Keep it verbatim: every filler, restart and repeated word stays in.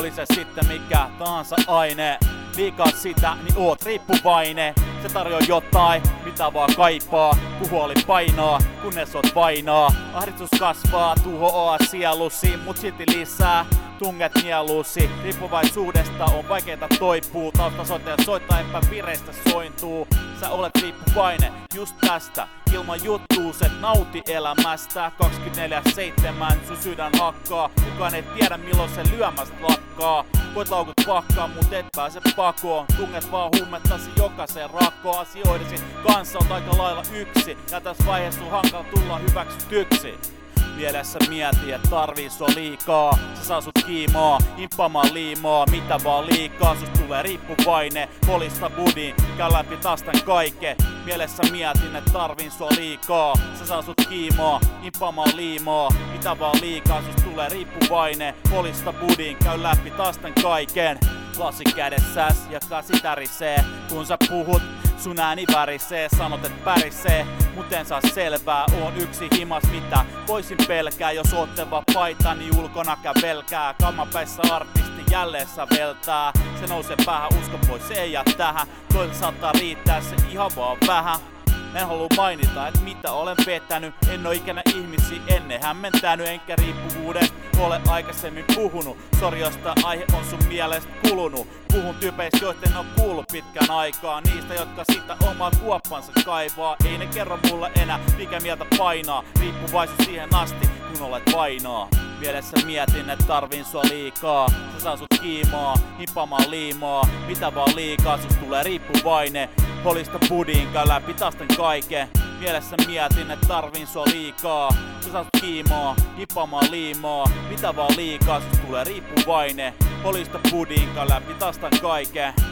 oli se sitten mikä tahansa aine. Liikaa sitä, niin oot riippuvainen. Se tarjoaa jotain, mitä vaan kaipaa, kun huoli painaa, kunnes oot vainaa. Ahdistus kasvaa, tuhoaa sielusi, mut silti lisää tunget nielusi. Riippuvaisuudesta on vaikeeta toipuu. Taustasoittaja soittaa epävireistä sointuu. Sä olet riippuvainen just tästä. Ilman juttuus et nauti elämästä. kaksikymmentäneljä seitsemän sun sydän hakkaa. Kukaan ei tiedä milloin se lyömästä lakkaa. Voit laukut pakkaa, mut et pääse pakoon. Tunget vaan huumettasi jokaisen rakkoon. Asioidesi kanssa on aika lailla yksi. Ja tässä vaiheessa sun hankala tulla hyväksytyksi. Mielessä mieti, et tarvii sua liikaa. Se saa sut kiimaa, imppamaan liimaa. Mitä vaan liikaa, susta tulee riippuvainen. Polista budin, käy läpi taas tän kaiken. Mielessä mietin, et tarviin sua liikaa. Se saa sut kiimaa, imppamaan liimaa. Mitä vaan liikaa, susta tulee riippuvainen. Polista budin, käy läpi taas tän kaiken. Lasi kädessäs ja kasi tärisee. Kun sä puhut, sun ääni värisee. Sanot et pärisee, mut en saa selvää. Oon yksi himas mitä voisin pelkää. Jos ootte vaan paita, niin ulkona kävelkää. Kammapäissä artisti jälleen säveltää. Se nousee päähän, usko pois, se ei jää tähän. Toilta saattaa riittää se ihan vaan vähän. En halua mainita, et mitä olen vetänyt. En oo ikinä ihmisiä ennen hämmentänyt. Enkä riippuvuudesta ole aikaisemmin puhunut. Sori jos tää aihe on sun mielestä kulunut. Puhun tyypeistä joitten on kuullut pitkän aikaa. Niistä jotka sitä omaa kuoppansa kaivaa. Ei ne kerro mulle enää mikä mieltä painaa. Riippuvaisuus siihen asti kun olet vainaa. Mielessä mietin et tarviin sua liikaa. Se saa sut kiimaa, hippaamaan liimaa. Mitä vaan liikaa, sus tulee riippuvainen. Polista budin, käy läpi taas tän kaiken. Mielessä mietin et tarviin sua liikaa. Se saa sut kiimaa, hippaamaan liimaa. Mitä vaan liikaa, sus tulee riippuvainen. Polista budin, käy läpi taas tän kaiken.